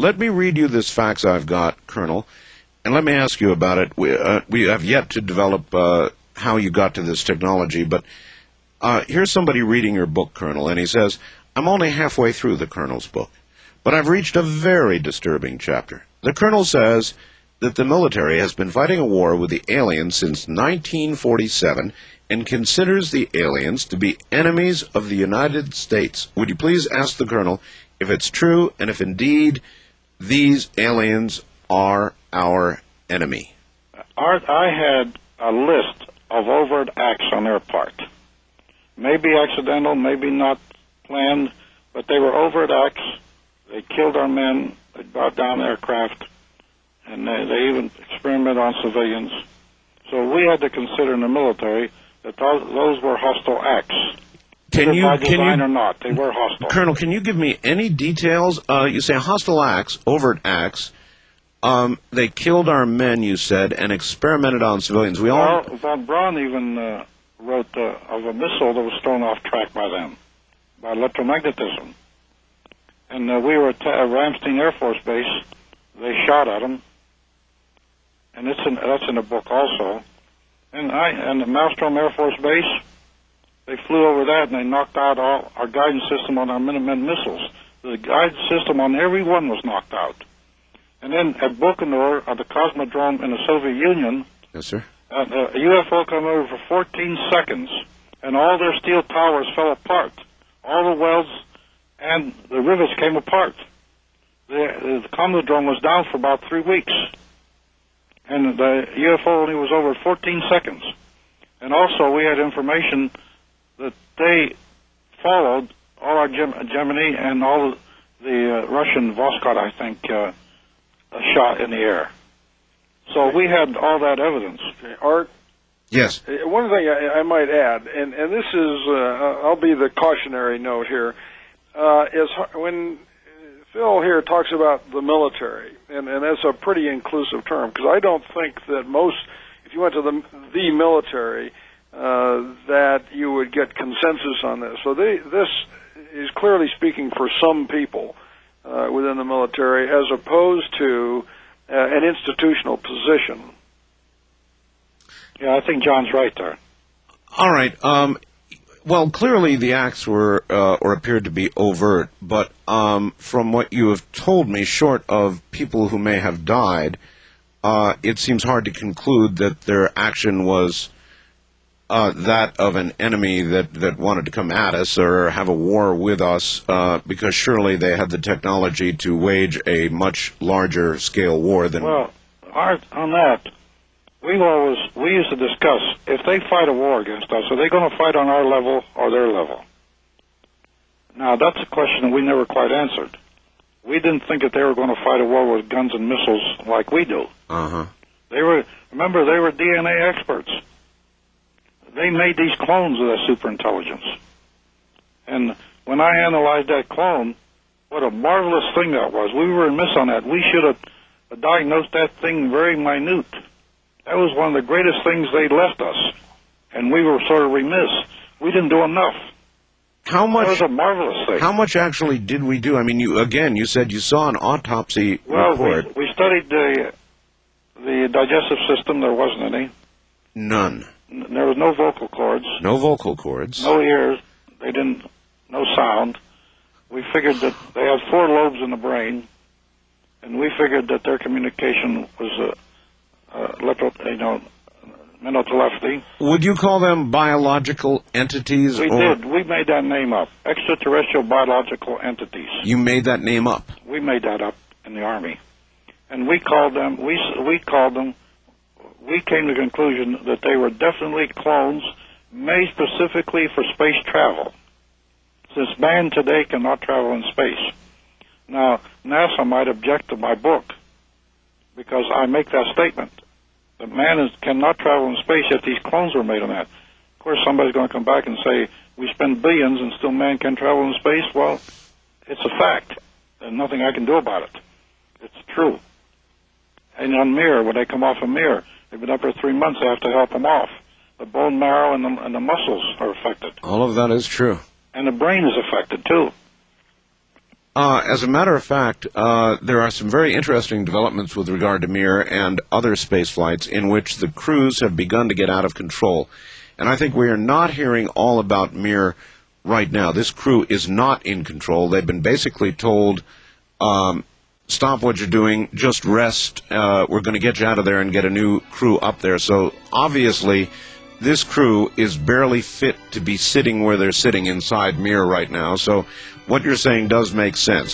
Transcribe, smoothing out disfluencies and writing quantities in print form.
let me read you this fax I've got, Colonel, and let me ask you about it. We have yet to develop how you got to this technology, but here's somebody reading your book, Colonel, and he says, I'm only halfway through the Colonel's book, but I've reached a very disturbing chapter. The Colonel says that the military has been fighting a war with the aliens since 1947 and considers the aliens to be enemies of the United States. Would you please ask the Colonel if it's true and if indeed these aliens are our enemy? Art, I had a list of overt acts on their part. Maybe accidental, maybe not planned, but they were overt acts. They killed our men, they brought down aircraft, and they even experimented on civilians. So we had to consider in the military that those were hostile acts. By design or not, they were hostile. Colonel, can you give me any details? You say hostile acts, overt acts. They killed our men, you said, and experimented on civilians. Von Braun even wrote of a missile that was thrown off track by them, by electromagnetism. And we were at Ramstein Air Force Base. They shot at them, and that's in the book also. And the Maelstrom Air Force Base, they flew over that and they knocked out all our guidance system on our Minuteman missiles. The guidance system on every one was knocked out. And then at Baikonur, at the Cosmodrome in the Soviet Union, yes, sir, a UFO came over for 14 seconds, and all their steel towers fell apart. All the welds and the rivets came apart. The Cosmodrome was down for about 3 weeks. And the UFO only was over 14 seconds. And also we had information that they followed all our Gemini and all the Russian Voskhod, I think, shot in the air. So we had all that evidence. Art? Yes. One thing I might add, and this is, I'll be the cautionary note here, is when Phil here talks about the military, and that's a pretty inclusive term, because I don't think that if you went to the military, that you would get consensus on this. So this is clearly speaking for some people within the military, as opposed to an institutional position. Yeah, I think John's right there. All right. Well, clearly the acts were or appeared to be overt, but from what you have told me, short of people who may have died, it seems hard to conclude that their action was that of an enemy that wanted to come at us or have a war with us, because surely they had the technology to wage a much larger scale war than... Well, Art, on that, we used to discuss, if they fight a war against us, are they going to fight on our level or their level? Now, that's a question that we never quite answered. We didn't think that they were going to fight a war with guns and missiles like we do. Uh-huh. Remember, they were DNA experts. They made these clones of that superintelligence. And when I analyzed that clone, what a marvelous thing that was. We were remiss on that. We should have diagnosed that thing very minute. That was one of the greatest things they left us, and we were sort of remiss. We didn't do enough. How much? That was a marvelous thing. How much actually did we do? I mean, you said you saw an autopsy report. We studied the digestive system. There wasn't any. None. There was no vocal cords. No vocal cords. No ears. No sound. We figured that they had 4 lobes in the brain, and we figured that their communication was mental telepathy. Would you call them biological entities? We did. We made that name up. Extraterrestrial biological entities. You made that name up? We made that up in the Army. And we called them, we came to the conclusion that they were definitely clones made specifically for space travel, since man today cannot travel in space. Now, NASA might object to my book, because I make that statement, that man cannot travel in space, yet these clones were made on that. Of course, somebody's going to come back and say, we spend billions and still man can travel in space. Well, it's a fact. There's nothing I can do about it. It's true. And on Mir, when they come off of Mir, they've been up for 3 months, they have to help them off. The bone marrow and the muscles are affected. All of that is true. And the brain is affected, too. As a matter of fact, there are some very interesting developments with regard to Mir and other space flights in which the crews have begun to get out of control. And I think we are not hearing all about Mir right now. This crew is not in control. They've been basically told, stop what you're doing, just rest. We're going to get you out of there and get a new crew up there. So obviously, this crew is barely fit to be sitting where they're sitting inside Mir right now. So what you're saying does make sense.